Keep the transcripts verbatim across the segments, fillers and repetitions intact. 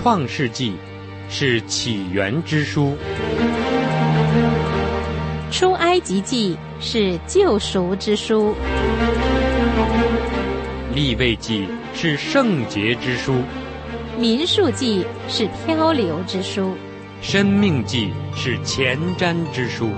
创世纪，是起源之书； 出埃及记是救赎之书； 利未记是圣洁之书； 民数记是漂流之书； 申命记是前瞻之书。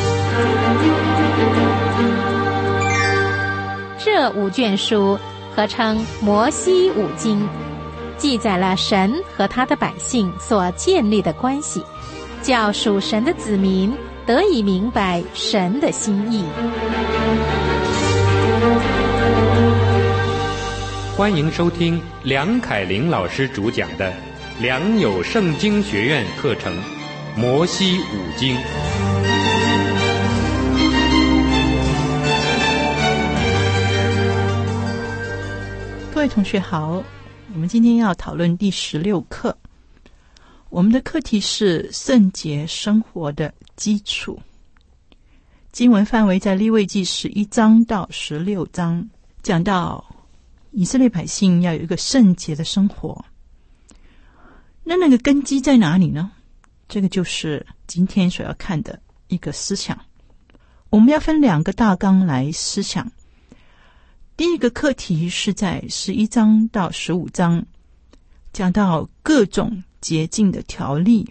这五卷书合称摩西五经，记载了神和他的百姓所建立的关系，叫属神的子民得以明白神的心意。 欢迎收听梁凯玲老师主讲的良友圣经学院课程《摩西五经》。 各位同学好，我们今天要讨论第十六课，我们的课题是圣洁生活的基础。经文范围在利未记十一章到十六章，讲到以色列百姓要有一个圣洁的生活。那那个根基在哪里呢？这个就是今天所要看的一个思想。我们要分两个大纲来思想。第一个课题是在十一章到十五章，讲到各种洁净的条例。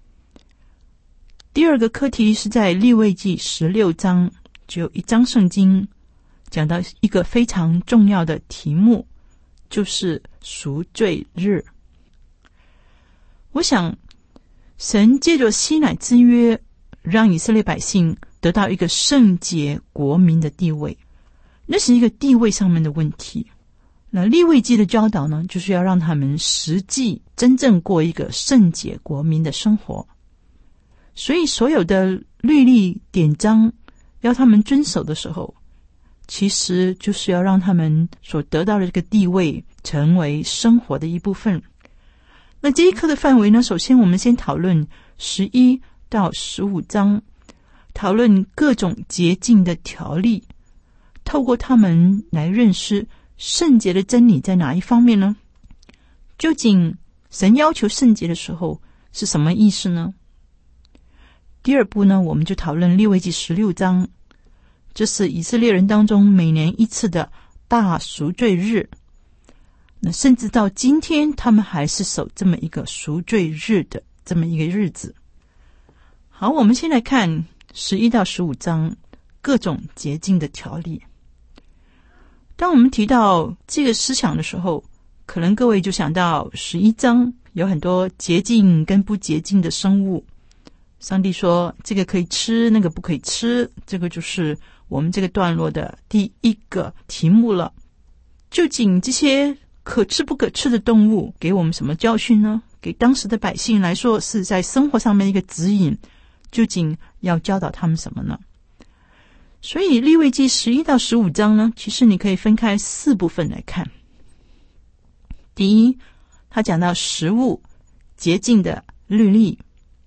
第二个课题是在利未记十六章，只有一章圣经，讲到一个非常重要的题目，就是赎罪日。我想神借着西乃之约，让以色列百姓得到一个圣洁国民的地位，那是一个地位上面的问题。那利未记的教导呢，就是要让他们实际真正过一个圣洁国民的生活。所以所有的律例典章要他们遵守的时候，其实就是要让他们所得到的这个地位成为生活的一部分。那这一课的范围呢，首先我们先讨论十一到十五章，讨论各种洁净的条例，透过他们来认识圣洁的真理在哪一方面呢？究竟神要求圣洁的时候是什么意思呢？第二步呢，我们就讨论利未记十六章，这是以色列人当中每年一次的大赎罪日。那甚至到今天他们还是守这么一个赎罪日的这么一个日子。好，我们先来看十一到十五章各种洁净的条例。当我们提到这个思想的时候，可能各位就想到十一章有很多洁净跟不洁净的生物，上帝说这个可以吃，那个不可以吃，这个就是我们这个段落的第一个题目了。究竟这些可吃不可吃的动物给我们什么教训呢？给当时的百姓来说是在生活上面一个指引，究竟要教导他们什么呢？所以利未记十一到十五章呢，其实你可以分开四部分来看。第一，他讲到食物洁净的律例。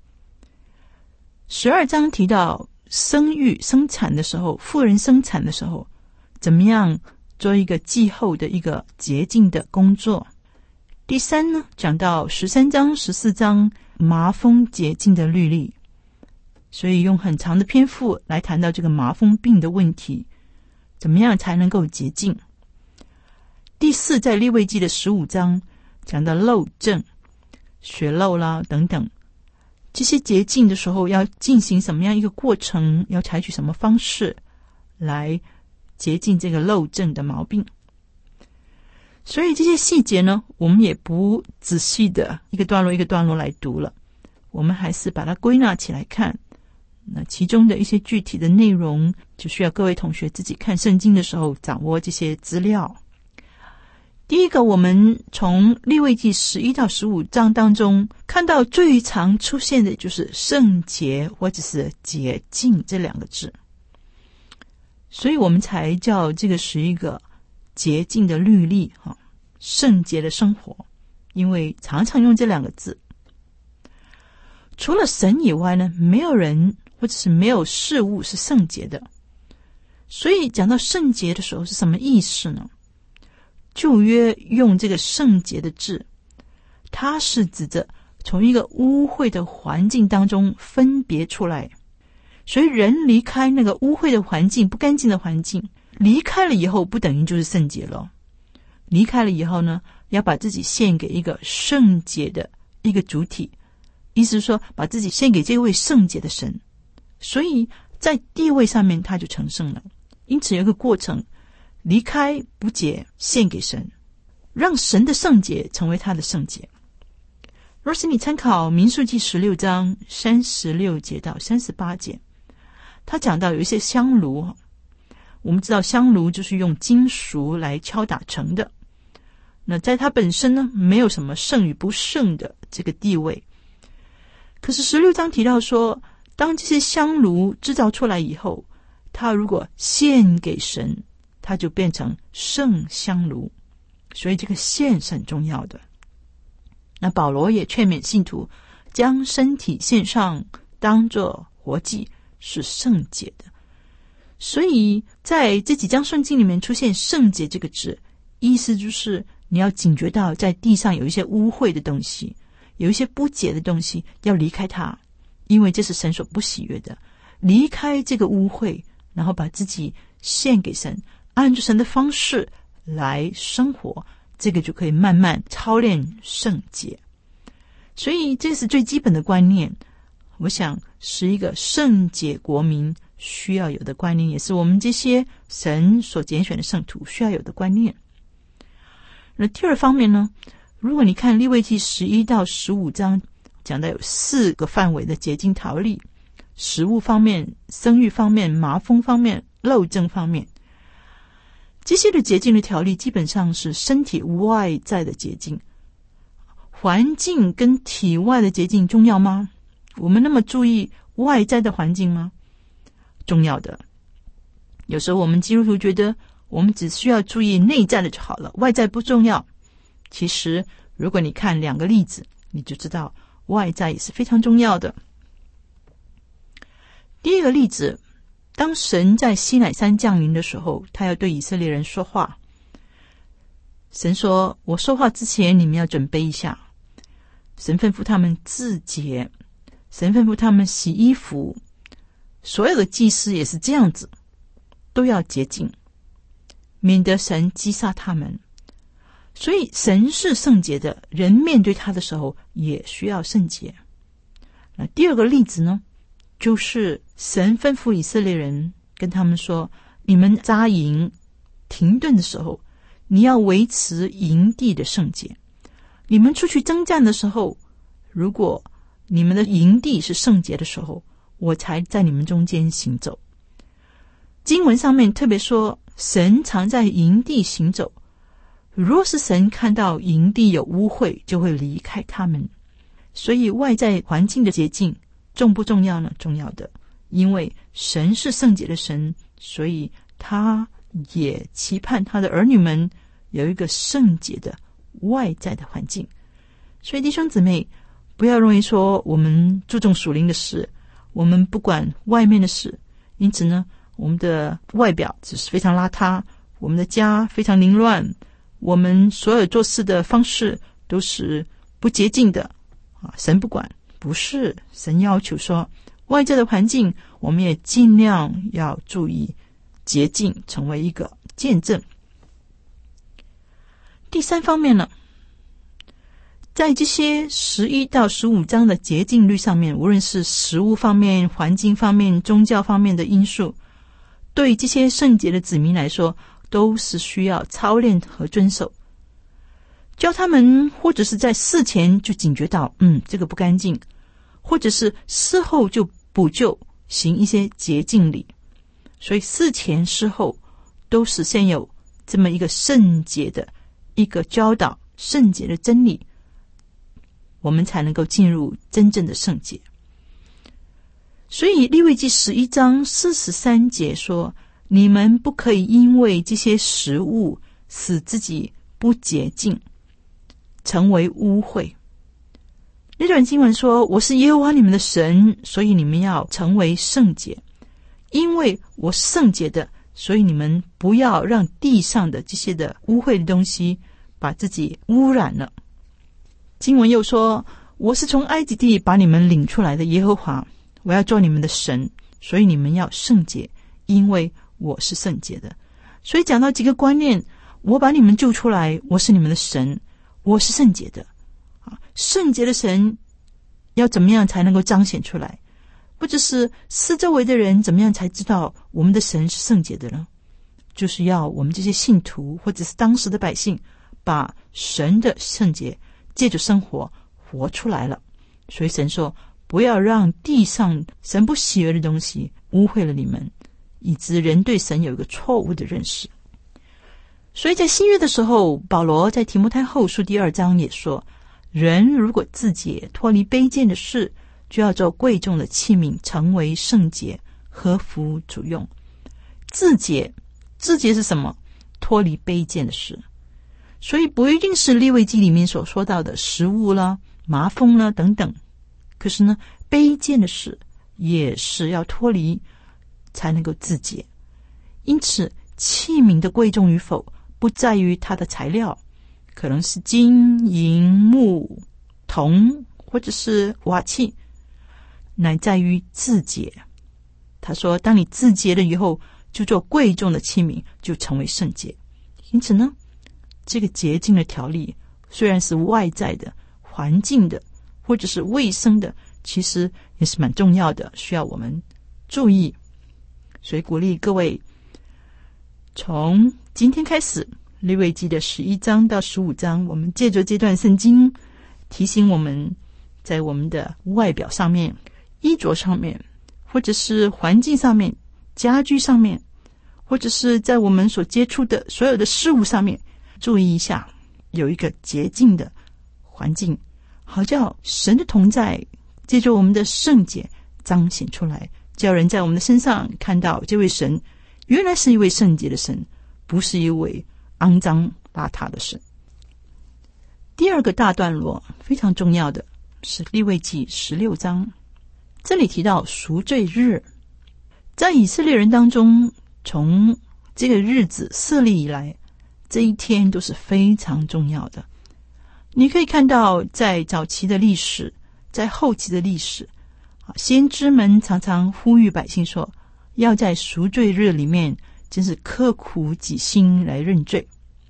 十二章提到生育生产的时候，妇人生产的时候怎么样做一个祭后的一个洁净的工作。第三呢，讲到十三章十四章麻风洁净的律例，所以用很长的篇幅来谈到这个麻风病的问题，怎么样才能够洁净。第四，在利未记的十五章讲到漏症、血漏啦等等，这些洁净的时候要进行什么样一个过程，要采取什么方式来洁净这个漏症的毛病。所以这些细节呢，我们也不仔细的一个段落一个段落来读了，我们还是把它归纳起来看。那其中的一些具体的内容，就需要各位同学自己看圣经的时候掌握这些资料。第一个，我们从利未记十一到十五章当中看到最常出现的就是圣洁或者是洁净这两个字，所以我们才叫这个是一个洁净的律例，圣洁的生活，因为常常用这两个字。除了神以外呢，没有人或者是没有事物是圣洁的。所以讲到圣洁的时候是什么意思呢？旧约用这个圣洁的字， 它是指着从一个污秽的环境当中分别出来。所以人离开那个污秽的环境，不干净的环境，离开了以后不等于就是圣洁了。离开了以后呢，要把自己献给一个圣洁的一个主体，意思是说把自己献给这位圣洁的神。所以在地位上面他就成圣了。因此有一个过程，离开不洁，献给神，让神的圣洁成为他的圣洁。若是你参考民数记十六章三十六节到三十八节，他讲到有一些香炉，我们知道香炉就是用金属来敲打成的，那在它本身呢，没有什么圣与不圣的这个地位。可是十六章提到说，当这些香炉制造出来以后，它如果献给神，它就变成圣香炉。所以这个献是很重要的。那保罗也劝勉信徒将身体献上，当作活祭，是圣洁的。所以在这几章圣经里面出现圣洁这个字，意思就是你要警觉到在地上有一些污秽的东西，有一些不洁的东西，要离开它，因为这是神所不喜悦的。离开这个污秽，然后把自己献给神，按照神的方式来生活，这个就可以慢慢操练圣洁。所以这是最基本的观念，我想是一个圣洁国民需要有的观念，也是我们这些神所拣选的圣徒需要有的观念。那第二方面呢，如果你看利未记十一到十五章，讲到有四个范围的洁净条例，食物方面、生育方面、麻风方面、漏症方面，这些的洁净的条例基本上是身体外在的洁净。环境跟体外的洁净重要吗？我们那么注意外在的环境吗？重要的。有时候我们基督徒觉得我们只需要注意内在的就好了，外在不重要。其实如果你看两个例子，你就知道外在也是非常重要的。第一个例子，当神在西乃山降临的时候，他要对以色列人说话。神说，我说话之前你们要准备一下。神吩咐他们自洁，神吩咐他们洗衣服，所有的祭司也是这样子，都要洁净，免得神击杀他们。所以神是圣洁的，人面对他的时候也需要圣洁。那第二个例子呢，就是神吩咐以色列人跟他们说，你们扎营停顿的时候，你要维持营地的圣洁。你们出去征战的时候，如果你们的营地是圣洁的时候，我才在你们中间行走。经文上面特别说，神常在营地行走，若是神看到营地有污秽，就会离开他们。所以外在环境的洁净重不重要呢？重要的。因为神是圣洁的神，所以他也期盼他的儿女们有一个圣洁的外在的环境。所以弟兄姊妹，不要认为说我们注重属灵的事，我们不管外面的事，因此呢，我们的外表只是非常邋遢，我们的家非常凌乱，我们所有做事的方式都是不洁净的啊！神不管，不是，神要求说外在的环境我们也尽量要注意洁净，成为一个见证。第三方面呢，在这些十一到十五章的洁净律上面，无论是食物方面、环境方面、宗教方面的因素，对这些圣洁的子民来说都是需要操练和遵守。教他们或者是在事前就警觉到嗯，这个不干净，或者是事后就补救，行一些洁净礼。所以事前事后都是先有这么一个圣洁的一个教导，圣洁的真理，我们才能够进入真正的圣洁。所以利未记十一章四十三节说，你们不可以因为这些食物使自己不洁净，成为污秽。那段经文说，我是耶和华你们的神，所以你们要成为圣洁。因为我是圣洁的，所以你们不要让地上的这些的污秽的东西把自己污染了。 经文又说，我是从埃及地把你们领出来的耶和华，我要做你们的神，所以你们要圣洁，因为我是圣洁的。所以讲到几个观念，我把你们救出来，我是你们的神，我是圣洁的。圣洁的神要怎么样才能够彰显出来？不只是四周围的人怎么样才知道我们的神是圣洁的呢？就是要我们这些信徒或者是当时的百姓把神的圣洁借着生活活出来了。所以神说，不要让地上神不喜悦的东西污秽了你们，以致人对神有一个错误的认识。所以在新约的时候，保罗在提摩太后书第二章也说，人如果自洁，脱离卑贱的事，就要做贵重的器皿，成为圣洁，合乎主用。自洁，自洁是什么？脱离卑贱的事。所以不一定是利未记里面所说到的食物啦、麻风啦等等，可是呢，卑贱的事也是要脱离才能够自洁。因此器皿的贵重与否不在于它的材料，可能是金银木铜或者是瓦器，乃在于自洁。他说，当你自洁了以后，就做贵重的器皿，就成为圣洁。因此呢，这个洁净的条例虽然是外在的、环境的或者是卫生的，其实也是蛮重要的，需要我们注意。所以鼓励各位，从今天开始，利未记的十一章到十五章，我们借着这段圣经提醒我们，在我们的外表上面、衣着上面，或者是环境上面、家居上面，或者是在我们所接触的所有的事物上面，注意一下，有一个洁净的环境，好叫神的同在借着我们的圣洁彰显出来，叫人在我们的身上看到这位神原来是一位圣洁的神，不是一位肮脏邋遢的神。第二个大段落非常重要的是利未记十六章，这里提到赎罪日。在以色列人当中，从这个日子设立以来，这一天都是非常重要的。你可以看到在早期的历史，在后期的历史，先知们常常呼吁百姓说，要在赎罪日里面真是刻苦己心来认罪。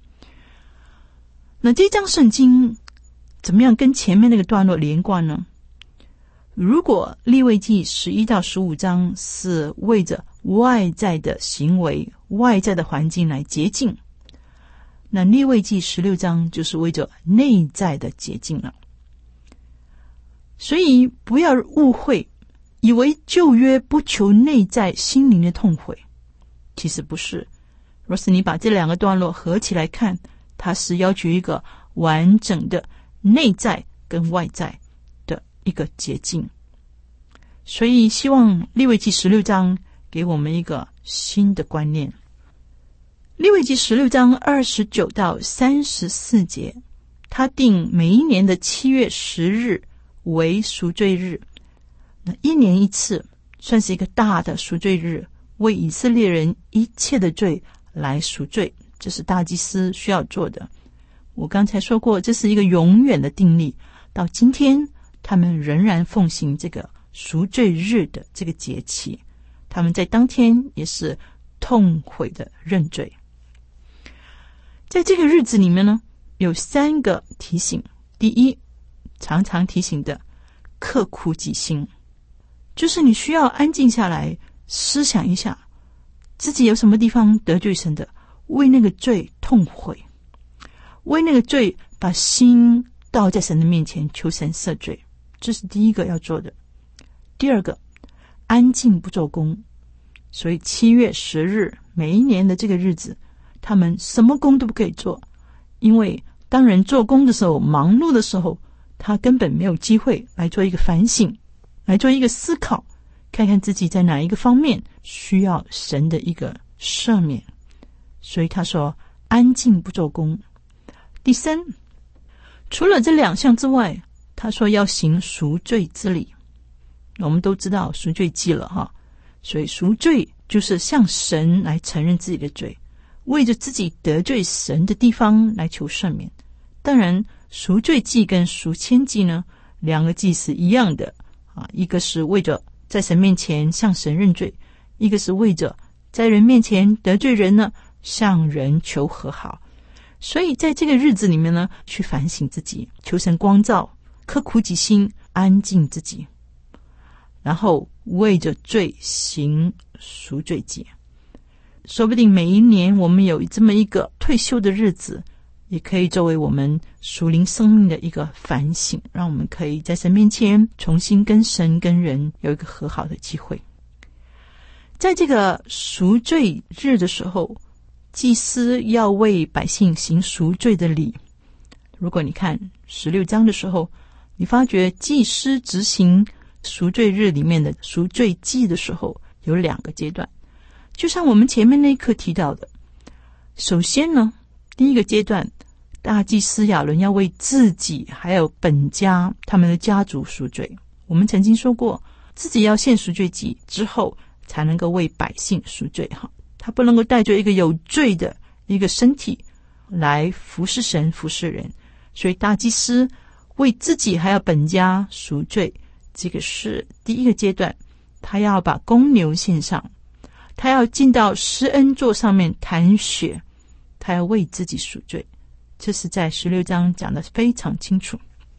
那这章圣经怎么样跟前面那个段落连贯呢？如果利未记十一到十五章是为着外在的行为、外在的环境来洁净，那利未记十六章就是为着内在的洁净了。所以不要误会，以为旧约不求内在心灵的痛悔，其实不是。若是你把这两个段落合起来看，它是要求一个完整的内在跟外在的一个洁净。所以希望利未记十六章给我们一个新的观念。利未记十六章二十九到三十四节，他定每一年的七月十日为赎罪日，那一年一次，算是一个大的赎罪日，为以色列人一切的罪来赎罪，这是大祭司需要做的。我刚才说过，这是一个永远的定例，到今天他们仍然奉行这个赎罪日的这个节期，他们在当天也是痛悔的认罪。在这个日子里面呢，有三个提醒。第一，常常提醒的刻苦己心，就是你需要安静下来思想一下自己有什么地方得罪神的，为那个罪痛悔，为那个罪把心倒在神的面前求神赦罪，这是第一个要做的。第二个，安静不做工。所以七月十日每一年的这个日子，他们什么工都不可以做，因为当人做工的时候，忙碌的时候，他根本没有机会来做一个反省，来做一个思考，看看自己在哪一个方面需要神的一个赦免。所以他说安静不做工。第三，除了这两项之外，他说要行赎罪之礼。我们都知道赎罪祭了哈，所以赎罪就是向神来承认自己的罪，为着自己得罪神的地方来求赦免。 当然赎罪祭跟赎愆祭呢，两个祭是一样的啊，一个是为着在神面前向神认罪，一个是为着在人面前得罪人呢，向人求和好。所以在这个日子里面呢，去反省自己，求神光照，刻苦己心，安静自己，然后为着罪行赎罪祭。说不定每一年我们有这么一个退休的日子，也可以作为我们属灵生命的一个反省，让我们可以在神面前重新跟神跟人有一个和好的机会。在这个赎罪日的时候，祭司要为百姓行赎罪的礼。如果你看十六章的时候，你发觉祭司执行赎罪日里面的赎罪祭的时候，有两个阶段，就像我们前面那一课提到的。首先呢，第一个阶段，大祭司亚伦要为自己还有本家他们的家族赎罪。我们曾经说过，自己要献赎罪祭之后才能够为百姓赎罪哈，他不能够带着一个有罪的一个身体来服侍神服侍人，所以大祭司为自己还有本家赎罪，这个是第一个阶段。他要把公牛献上，他要进到施恩座上面弹血，他要为自己赎罪，这是在十六章讲得非常清楚。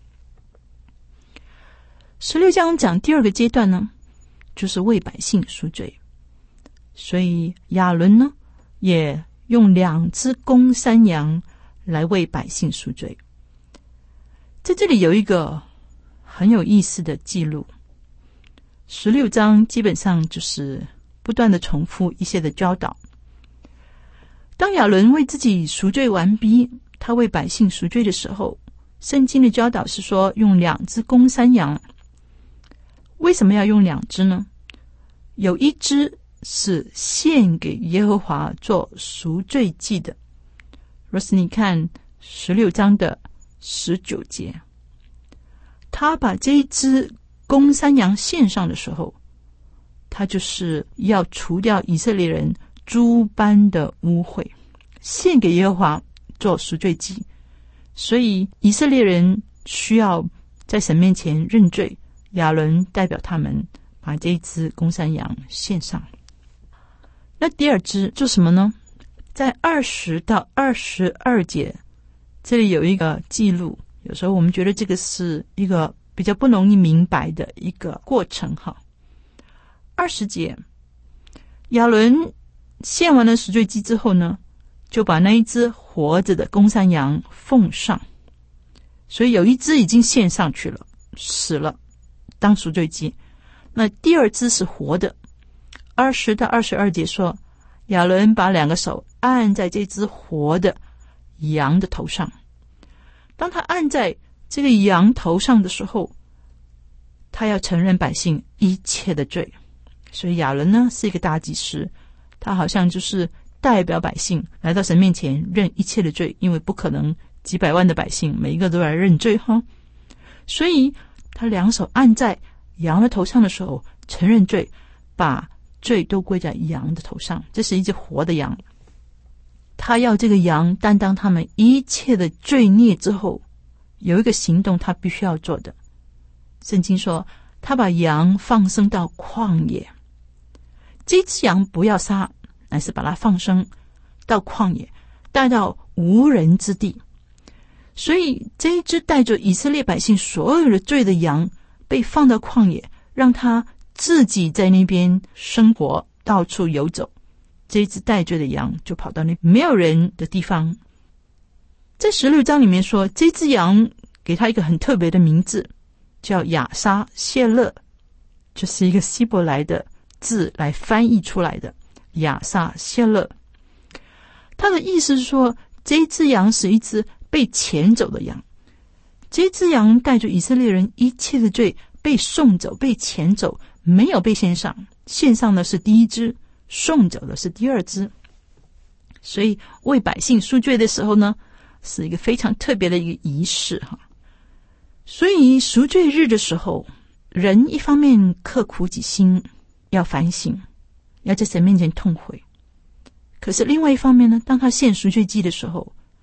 十六章讲第二个阶段呢，就是为百姓赎罪。所以亚伦呢，也用两只公山羊来为百姓赎罪。在这里有一个很有意思的记录，十六章基本上就是不断的重复一些的教导。当亚伦为自己赎罪完毕，他为百姓赎罪的时候，圣经的教导是说用两只公山羊。为什么要用两只呢？有一只是献给耶和华做赎罪祭的。若是你看十六章的十九节，他把这一只公山羊献上的时候，他就是要除掉以色列人诸般的污秽，献给耶和华做赎罪祭。所以以色列人需要在神面前认罪，亚伦代表他们把这一只公山羊献上。那第二只做什么呢？在二十到二十二节，这里有一个记录，有时候我们觉得这个是一个比较不容易明白的一个过程哈。二十节，亚伦献完了赎罪祭之后呢，就把那一只活着的公山羊奉上，所以有一只已经献上去了，死了当赎罪祭，那第二只是活的。二十到二十二节说，亚伦把两个手按在这只活的羊的头上，当他按在这个羊头上的时候，他要承认百姓一切的罪。所以亚伦呢是一个大祭司，他好像就是代表百姓来到神面前认一切的罪，因为不可能几百万的百姓每一个都来认罪哈。所以他两手按在羊的头上的时候承认罪，把罪都归在羊的头上。这是一只活的羊，他要这个羊担当他们一切的罪孽之后，有一个行动他必须要做的。圣经说他把羊放生到旷野，这只羊不要杀，乃是把它放生到旷野，带到无人之地。所以这一只带着以色列百姓所有的罪的羊被放到旷野，让他自己在那边生活，到处游走。这一只带罪的羊就跑到那没有人的地方。在十六章里面说，这只羊给他一个很特别的名字，叫亚沙谢勒，就是一个希伯来的字来翻译出来的，亚沙谢勒。他的意思是说，这只羊是一只被遣走的羊，这只羊带着以色列人一切的罪被送走，被遣走，没有被献上，献上的是第一只，送走的是第二只。所以为百姓赎罪的时候呢，是一个非常特别的一个仪式哈。所以赎罪日的时候，人一方面刻苦己心，要反省，要在神面前痛悔，可是另外一方面呢，当他献赎罪祭的时候，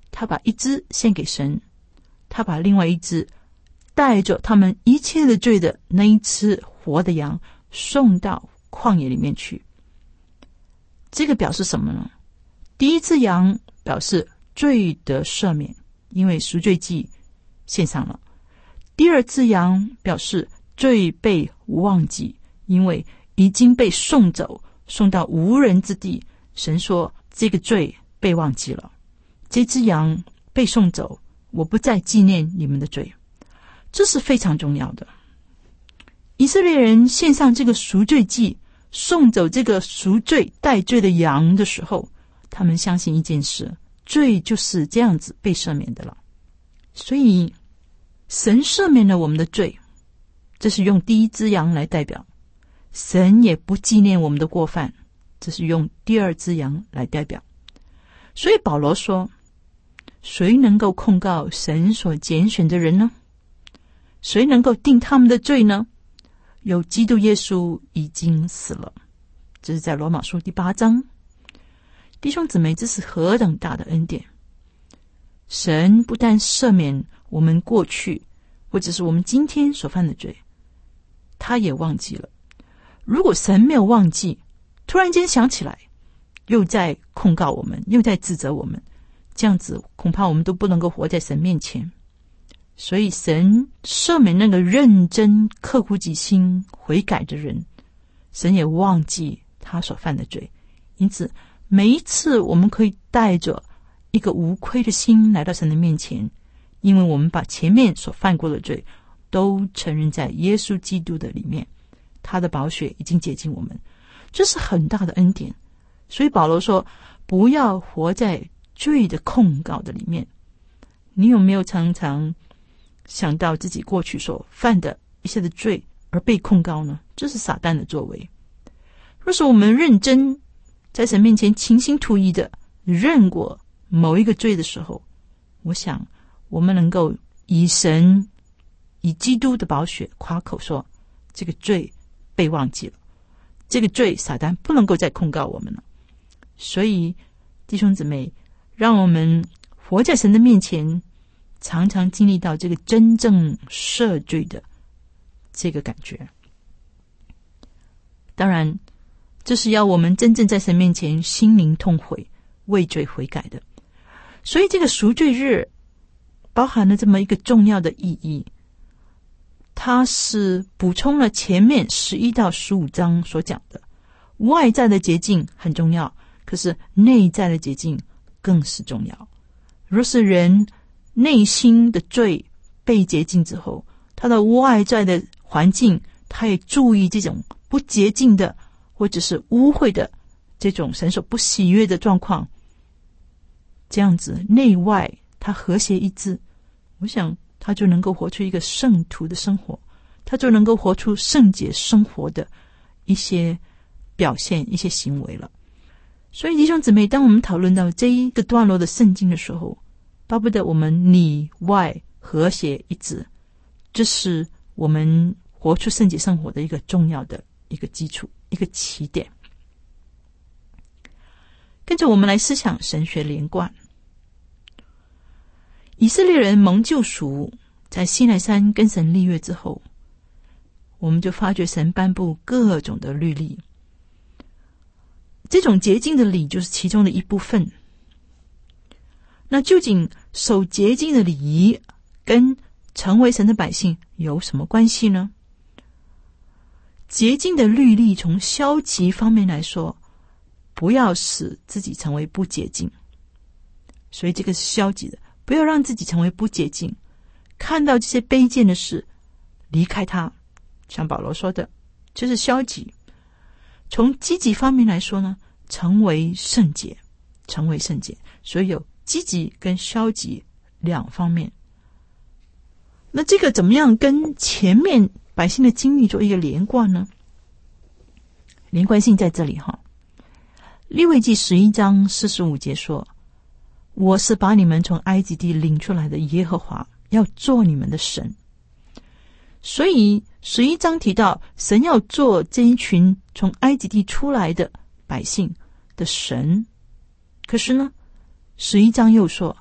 他把一只献给神，他把另外一只带着他们一切的罪的那一只活的羊送到旷野里面去。这个表示什么呢？第一只羊表示罪得赦免，因为赎罪祭献上了。第二只羊表示罪被忘记，因为已经被送走，送到无人之地。神说这个罪被忘记了，这只羊被送走，我不再纪念你们的罪。这是非常重要的。以色列人献上这个赎罪祭，送走这个赎罪代罪的羊的时候，他们相信一件事，罪就是这样子被赦免的了。所以神赦免了我们的罪，这是用第一只羊来代表。神也不纪念我们的过犯，这是用第二只羊来代表。所以保罗说，谁能够控告神所拣选的人呢？谁能够定他们的罪呢？有基督耶稣已经死了。这是在罗马书第八章。弟兄姊妹，这是何等大的恩典！神不但赦免我们过去或者是我们今天所犯的罪，他也忘记了。如果神没有忘记，突然间想起来，又在控告我们，又在指责我们，这样子恐怕我们都不能够活在神面前。所以神赦免那个认真刻苦己心悔改的人，神也忘记他所犯的罪。因此每一次我们可以带着一个无愧的心来到神的面前，因为我们把前面所犯过的罪都承认在耶稣基督的里面，他的宝血已经洁净我们，这是很大的恩典。所以保罗说，不要活在罪的控告的里面。你有没有常常想到自己过去所犯的一些的罪而被控告呢？这是撒旦的作为。若是我们认真在神面前倾心吐意的认过某一个罪的时候，我想我们能够以神以基督的宝血夸口说，这个罪被忘记了，这个罪撒旦不能够再控告我们了。所以弟兄姊妹，让我们活在神的面前，常常经历到这个真正赦罪的这个感觉。当然这是要我们真正在神面前心灵痛悔为罪悔改的。所以这个赎罪日包含了这么一个重要的意义，它是补充了前面十一到十五章所讲的。外在的洁净很重要，可是内在的洁净更是重要。若是人内心的罪被洁净之后，他的外在的环境他也注意这种不洁净的或者是污秽的这种神所不喜悦的状况，这样子内外他和谐一致，我想他就能够活出一个圣徒的生活，他就能够活出圣洁生活的一些表现，一些行为了。所以弟兄姊妹，当我们讨论到这一个段落的圣经的时候，巴不得我们里外和谐一致，这是我们活出圣洁生活的一个重要的一个基础，一个起点。跟着我们来思想神学连贯。以色列人蒙救赎，在西奈山跟神立约之后，我们就发觉神颁布各种的律例，这种洁净的礼就是其中的一部分。那究竟守洁净的礼仪跟成为神的百姓有什么关系呢？洁净的律例从消极方面来说，不要使自己成为不洁净，所以这个是消极的，不要让自己成为不洁净。看到这些卑贱的事，离开它，像保罗说的，这是消极。从积极方面来说呢，成为圣洁，成为圣洁，所以有积极跟消极两方面。那这个怎么样跟前面百姓的经历做一个连贯呢？连贯性在这里哈。利未记十一章四十五节说，我是把你们从埃及地领出来的耶和华，要做你们的神。所以十一章提到神要做这一群从埃及地出来的百姓的神，可是呢十一章又说，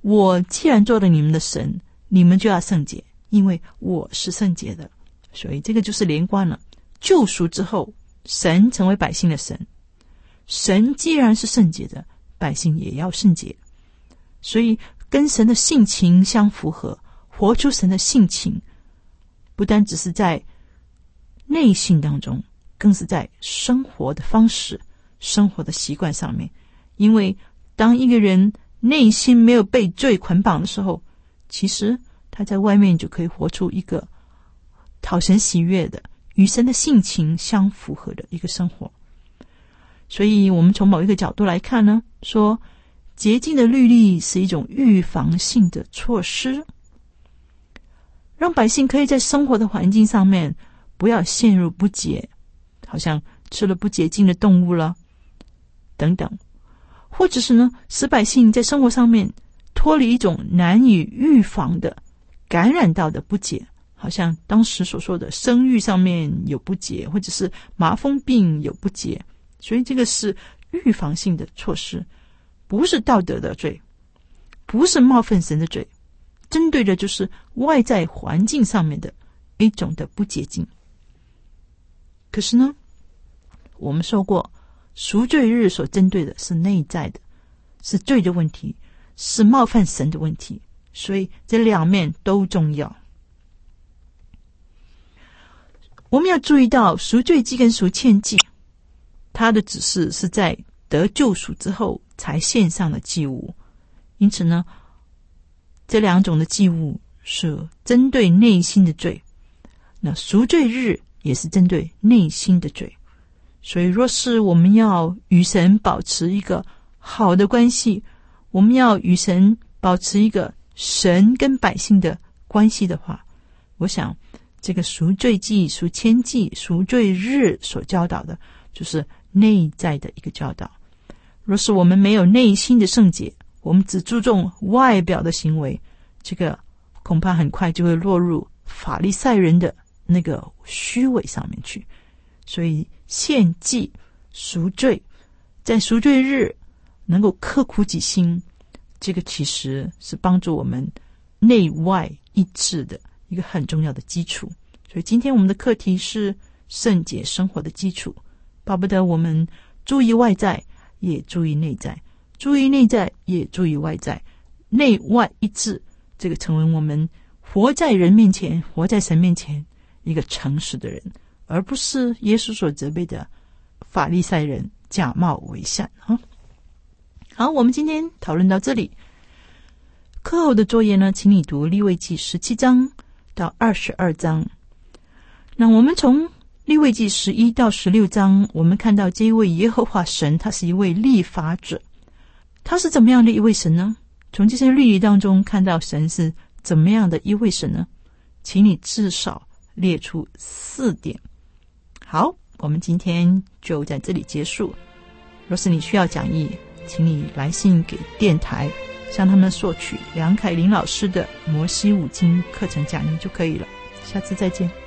我既然做了你们的神，你们就要圣洁，因为我是圣洁的。所以这个就是连贯了。救赎之后，神成为百姓的神，神既然是圣洁的，百姓也要圣洁。所以跟神的性情相符合，活出神的性情，不单只是在内心当中，更是在生活的方式、生活的习惯上面。因为当一个人内心没有被罪捆绑的时候，其实他在外面就可以活出一个讨神喜悦的、与神的性情相符合的一个生活。所以我们从某一个角度来看呢，说洁净的律例是一种预防性的措施，让百姓可以在生活的环境上面不要陷入不洁，好像吃了不洁净的动物了等等，或者是呢，使百姓在生活上面脱离一种难以预防的感染到的不洁，好像当时所说的生育上面有不洁，或者是麻风病有不洁。所以这个是预防性的措施，不是道德的罪，不是冒犯神的罪，针对的就是外在环境上面的一种的不洁净。可是呢，我们说过，赎罪日所针对的是内在的，是罪的问题，是冒犯神的问题，所以这两面都重要。我们要注意到赎罪祭跟赎愆祭，它的指示是在得救赎之后才献上的祭物，因此呢，这两种的祭物是针对内心的罪，那赎罪日也是针对内心的罪。所以若是我们要与神保持一个好的关系，我们要与神保持一个神跟百姓的关系的话，我想这个赎罪祭、赎愆祭、赎罪日所教导的就是内在的一个教导。若是我们没有内心的圣洁，我们只注重外表的行为，这个恐怕很快就会落入法利赛人的那个虚伪上面去。所以献祭、赎罪，在赎罪日能够刻苦己心，这个其实是帮助我们内外一致的一个很重要的基础。所以今天我们的课题是圣洁生活的基础，巴不得我们注意外在，也注意内在，注意内在，也注意外在，内外一致，这个成为我们活在人面前，活在神面前一个诚实的人，而不是耶稣所责备的法利赛人假冒为善啊。好，我们今天讨论到这里。课后的作业呢，请你读利未记十七章到二十二章。那我们从利未记十一到十六章，我们看到这一位耶和华神，他是一位立法者。他是怎么样的一位神呢？从这些律例当中看到神是怎么样的一位神呢？请你至少列出四点。好，我们今天就在这里结束。若是你需要讲义，请你来信给电台，向他们索取梁凯琳老师的摩西五经课程讲义就可以了。下次再见。